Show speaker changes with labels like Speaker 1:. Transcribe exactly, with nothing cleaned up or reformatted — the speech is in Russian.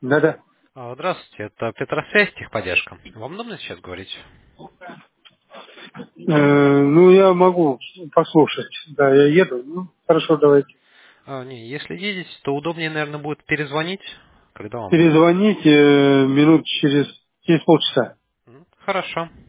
Speaker 1: Да-да.
Speaker 2: А, Здравствуйте, это Петросвязь, техподдержка. Вам удобно сейчас говорить?
Speaker 1: Э, ну, я могу послушать. Да, я еду. Ну, хорошо, давайте.
Speaker 2: А, не, если едете, то удобнее, наверное, будет перезвонить, когда вам будет.
Speaker 1: Перезвоните э, минут через, через полчаса.
Speaker 2: М, Хорошо.